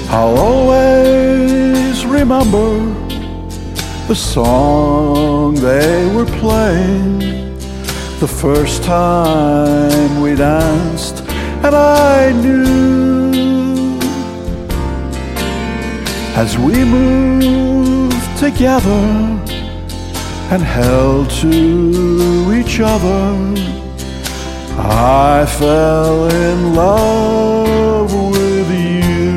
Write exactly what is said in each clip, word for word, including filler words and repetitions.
I'll always remember the song they were playing the first time we danced, and I knew as we moved together and held to each other, I fell in love with you.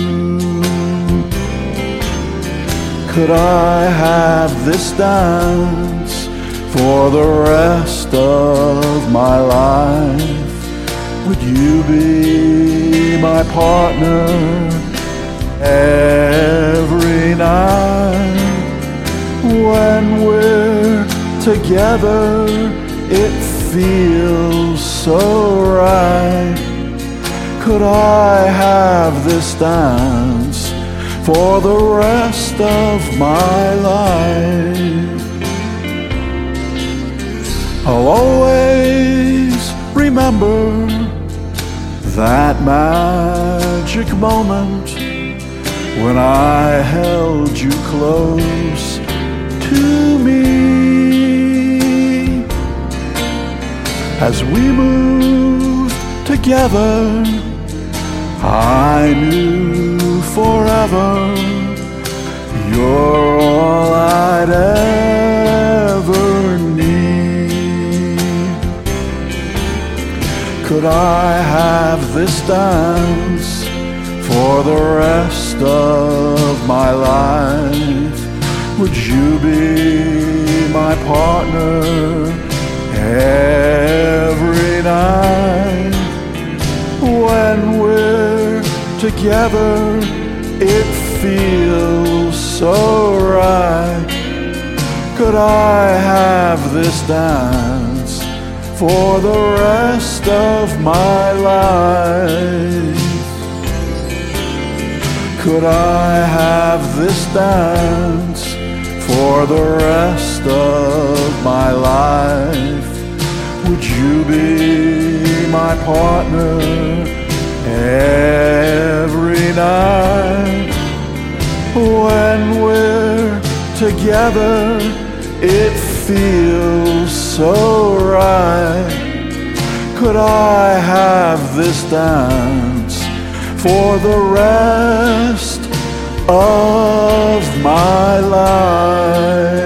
Could I have this dance for the rest of my life? Would you be my partner every night? When we're together, it feels so right. Could I have this dance for the rest of my life? I'll always remember that magic moment when I held you close to me. As we moved together, I knew forever you're all I'd ever need. Could I have this dance for the rest of my life? Would you be my partner every night? When we're together, it feels so right. Could I have this dance for the rest of my life? Could I have this dance for the rest of my life? Would you be my partner every night? When we're together, it feels so right. Could I have this dance for the rest of my life?